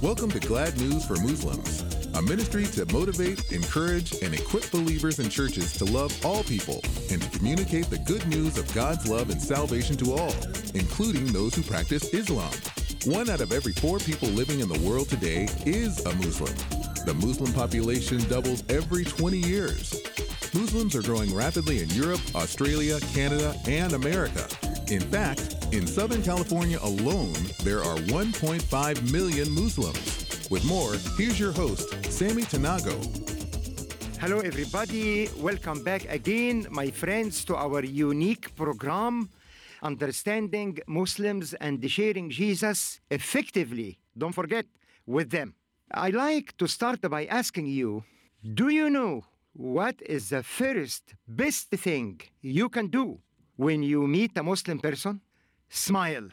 Welcome to Glad News for Muslims, a ministry to motivate, encourage, and equip believers in churches to love all people and to communicate the good news of God's love and salvation to all, including those who practice Islam. 1 out of every 4 people living in the world today is a Muslim. The Muslim population doubles every 20 years. Muslims are growing rapidly in Europe, Australia, Canada, and America. In fact, in Southern California alone, there are 1.5 million Muslims. With more, here's your host, Sammy Tanago. Hello, everybody. Welcome back again, my friends, to our unique program, Understanding Muslims and Sharing Jesus Effectively. Don't forget, with them. I like to start by asking you, do you know what is the first best thing you can do when you meet a Muslim person? Smile.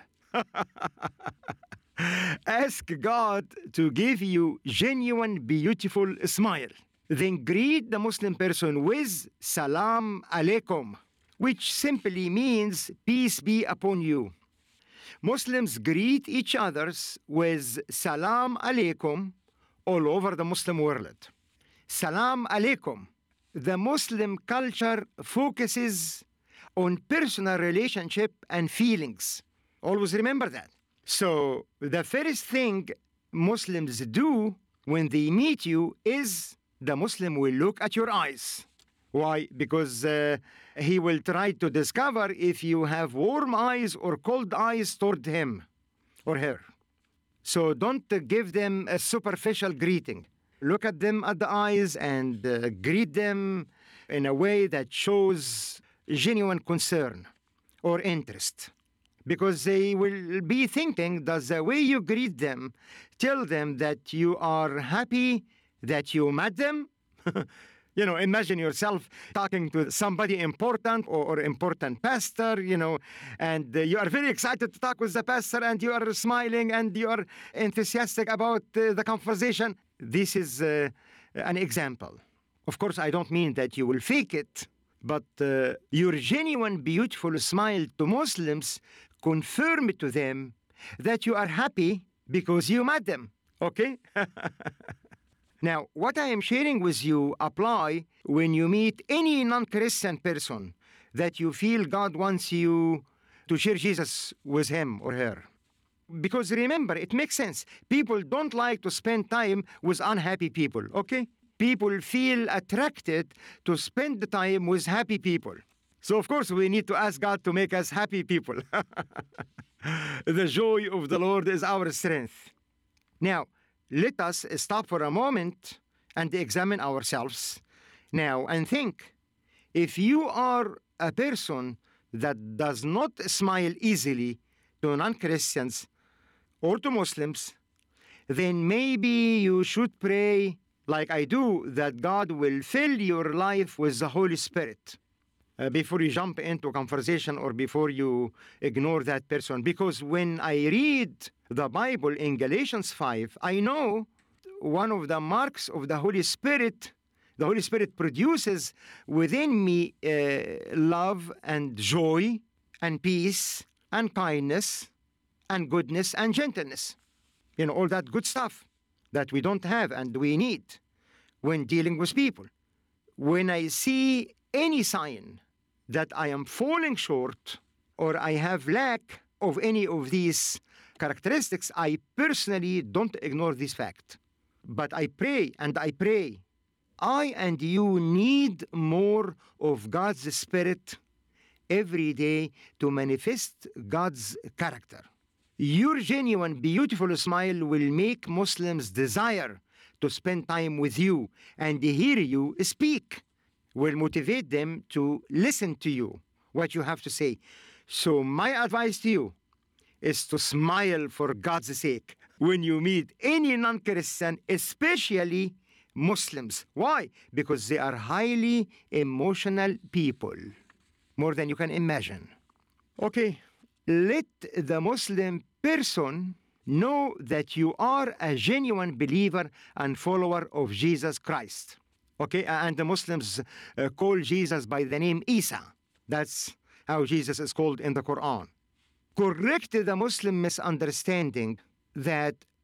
Ask God to give you genuine, beautiful smile. Then greet the Muslim person with Salam Alaikum, which simply means peace be upon you. Muslims greet each other with Salam Alaikum all over the Muslim world. Salam Alaikum. The Muslim culture focuses on personal relationship and feelings. Always remember that. So the first thing Muslims do when they meet you is the Muslim will look at your eyes. Why? Because he will try to discover if you have warm eyes or cold eyes toward him or her. So don't give them a superficial greeting. Look at them at the eyes and greet them in a way that shows genuine concern or interest. Because they will be thinking, does the way you greet them tell them that you are happy that you met them? Imagine yourself talking to somebody important or important pastor, and you are very excited to talk with the pastor and you are smiling and you are enthusiastic about the conversation. This is an example. Of course, I don't mean that you will fake it, but your genuine, beautiful smile to Muslims confirm to them that you are happy because you met them. Okay? Now, what I am sharing with you apply when you meet any non-Christian person that you feel God wants you to share Jesus with him or her. Because remember, it makes sense. People don't like to spend time with unhappy people, okay? People feel attracted to spend the time with happy people. So, of course, we need to ask God to make us happy people. The joy of the Lord is our strength. Now, let us stop for a moment and examine ourselves now and think, if you are a person that does not smile easily to non-Christians or to Muslims, then maybe you should pray like I do, that God will fill your life with the Holy Spirit before you jump into conversation or before you ignore that person. Because when I read the Bible in Galatians 5, I know one of the marks of the Holy Spirit produces within me love and joy and peace and kindness and goodness and gentleness. All that good stuff that we don't have and we need when dealing with people. When I see any sign that I am falling short or I have lack of any of these characteristics, I personally don't ignore this fact. But I pray and I pray. I and you need more of God's Spirit every day to manifest God's character. Your genuine, beautiful smile will make Muslims desire to spend time with you and hear you speak. Will motivate them to listen to you, what you have to say. So my advice to you is to smile for God's sake when you meet any non-Christian, especially Muslims. Why? Because they are highly emotional people, more than you can imagine. Okay, let the Muslim person know that you are a genuine believer and follower of Jesus Christ. Okay, and the Muslims call Jesus by the name Isa. That's how Jesus is called in the Quran. Correct the Muslim misunderstanding that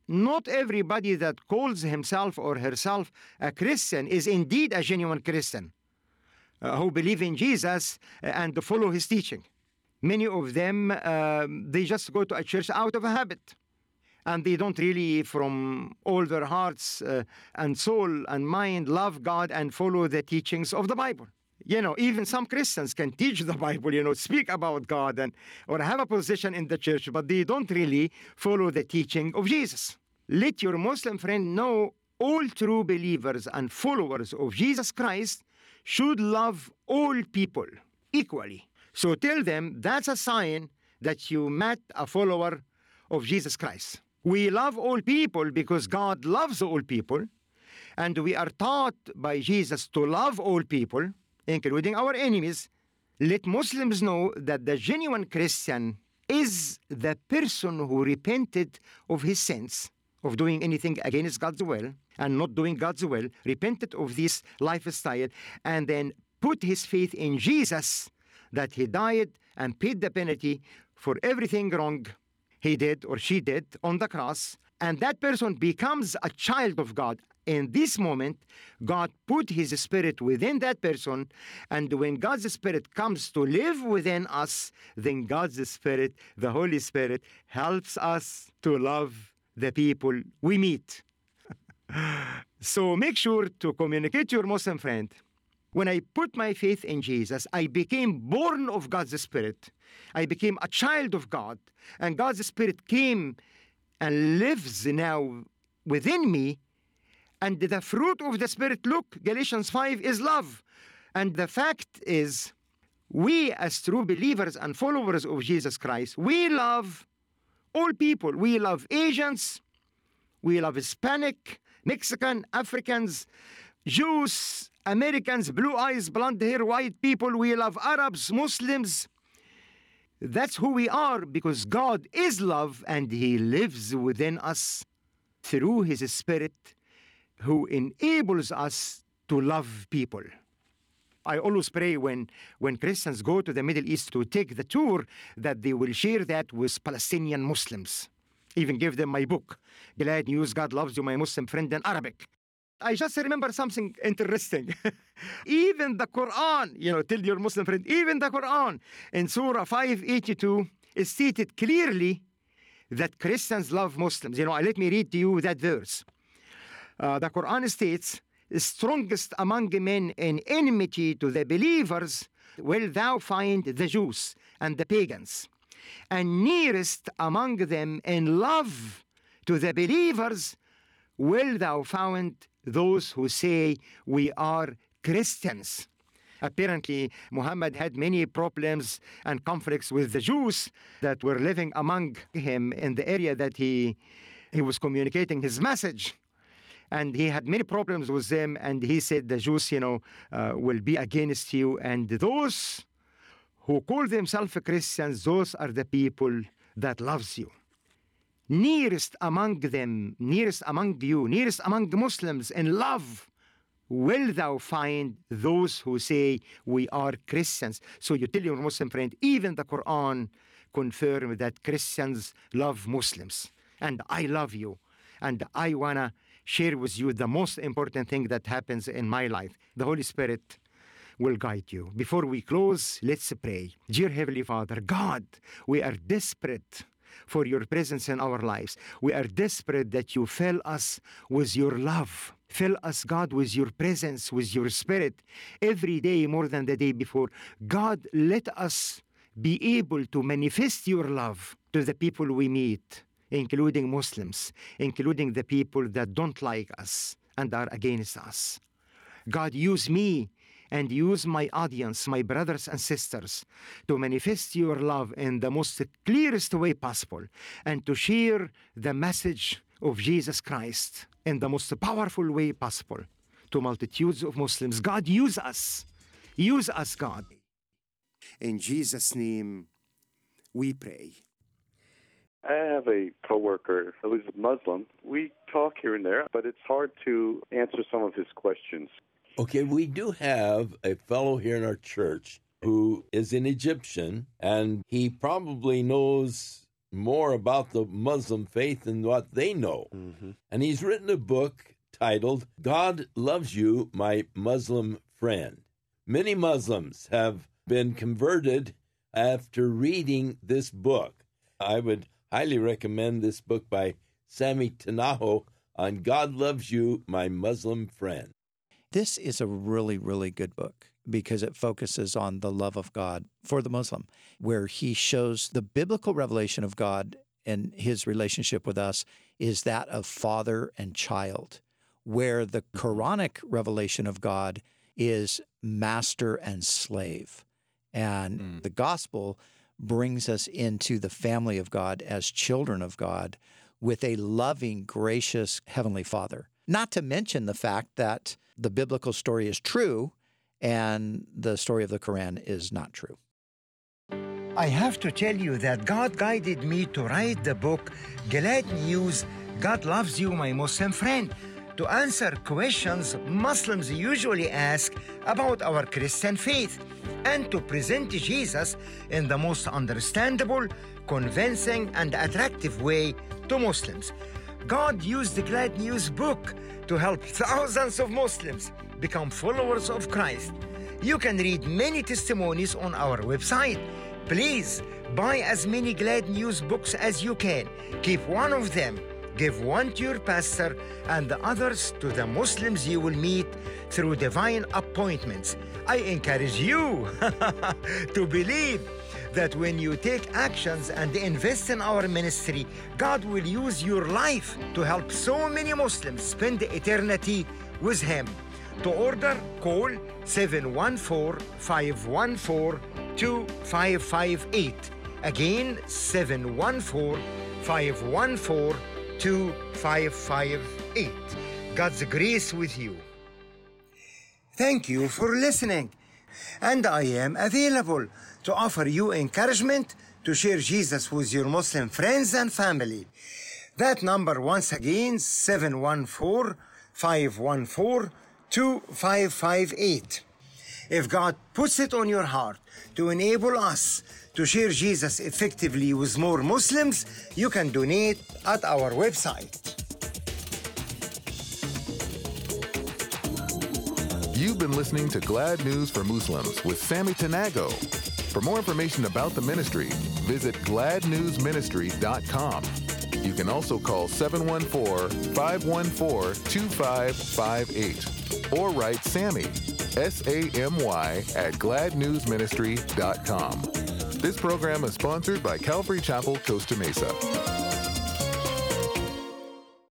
not everybody that calls himself or herself a Christian is indeed a genuine Christian who believe in Jesus and follow his teaching. Many of them, they just go to a church out of a habit. And they don't really, from all their hearts and soul and mind, love God and follow the teachings of the Bible. You know, even some Christians can teach the Bible, you know, speak about God or have a position in the church, but they don't really follow the teaching of Jesus. Let your Muslim friend know all true believers and followers of Jesus Christ should love all people equally. So tell them that's a sign that you met a follower of Jesus Christ. We love all people because God loves all people, and we are taught by Jesus to love all people, including our enemies. Let Muslims know that the genuine Christian is the person who repented of his sins, of doing anything against God's will and not doing God's will, repented of this lifestyle, and then put his faith in Jesus, that he died and paid the penalty for everything wrong he did or she did on the cross, and that person becomes a child of God. In this moment, God put his spirit within that person, and when God's spirit comes to live within us, then God's spirit, the Holy Spirit, helps us to love the people we meet. So make sure to communicate to your Muslim friend, when I put my faith in Jesus, I became born of God's Spirit. I became a child of God, and God's Spirit came and lives now within me. And the fruit of the Spirit, look, Galatians 5, is love. And the fact is, we as true believers and followers of Jesus Christ, we love all people. We love Asians, we love Hispanic, Mexican, Africans, Jews, Americans, blue eyes, blonde hair, white people. We love Arabs, Muslims. That's who we are, because God is love, and he lives within us through his Spirit, who enables us to love people. I always pray when Christians go to the Middle East to take the tour, that they will share that with Palestinian Muslims. Even give them my book, Glad News, God Loves You, My Muslim Friend, in Arabic. I just remember something interesting. Even the Quran, tell your Muslim friend, even the Quran in Surah 582 is stated clearly that Christians love Muslims. Let me read to you that verse. The Quran states, strongest among men in enmity to the believers will thou find the Jews and the pagans, and nearest among them in love to the believers will thou find those who say we are Christians. Apparently, Muhammad had many problems and conflicts with the Jews that were living among him in the area that he was communicating his message. And he had many problems with them, and he said the Jews, will be against you. And those who call themselves Christians, those are the people that loves you. Nearest among them, nearest among you, nearest among Muslims in love will thou find those who say we are Christians. So you tell your Muslim friend, even the Quran confirms that Christians love Muslims. And I love you. And I want to share with you the most important thing that happens in my life. The Holy Spirit will guide you. Before we close, let's pray. Dear Heavenly Father, God, we are desperate for your presence in our lives. We are desperate that you fill us with your love. Fill us, God, with your presence, with your Spirit, every day more than the day before. God, let us be able to manifest your love to the people we meet, including Muslims, including the people that don't like us and are against us. God, use me and use my audience, my brothers and sisters, to manifest your love in the most clearest way possible, and to share the message of Jesus Christ in the most powerful way possible to multitudes of Muslims. God, use us. Use us, God. In Jesus' name, we pray. I have a coworker who's Muslim. We talk here and there, but it's hard to answer some of his questions. Okay, we do have a fellow here in our church who is an Egyptian, and he probably knows more about the Muslim faith and what they know. Mm-hmm. And he's written a book titled, God Loves You, My Muslim Friend. Many Muslims have been converted after reading this book. I would highly recommend this book by Sammy Tanaho on God Loves You, My Muslim Friend. This is a really, really good book because it focuses on the love of God for the Muslim, where he shows the biblical revelation of God and his relationship with us is that of father and child, where the Quranic revelation of God is master and slave. And the gospel brings us into the family of God as children of God with a loving, gracious Heavenly Father. Not to mention the fact that the biblical story is true and the story of the Quran is not true. I have to tell you that God guided me to write the book, Glad News, God Loves You, My Muslim Friend, to answer questions Muslims usually ask about our Christian faith and to present Jesus in the most understandable, convincing, and attractive way to Muslims. God used the Glad News book to help thousands of Muslims become followers of Christ. You can read many testimonies on our website. Please buy as many Glad News books as you can. Keep one of them. Give one to your pastor and the others to the Muslims you will meet through divine appointments. I encourage you to believe that when you take actions and invest in our ministry, God will use your life to help so many Muslims spend eternity with Him. To order, call 714-514-2558. Again, 714-514-2558. God's grace with you. Thank you for listening. And I am available to offer you encouragement to share Jesus with your Muslim friends and family. That number once again, 714-514-2558. If God puts it on your heart to enable us to share Jesus effectively with more Muslims, you can donate at our website. You've been listening to Glad News for Muslims with Sammy Tanago. For more information about the ministry, visit gladnewsministry.com. You can also call 714-514-2558 or write Sammy, SAMY, at gladnewsministry.com. This program is sponsored by Calvary Chapel, Costa Mesa.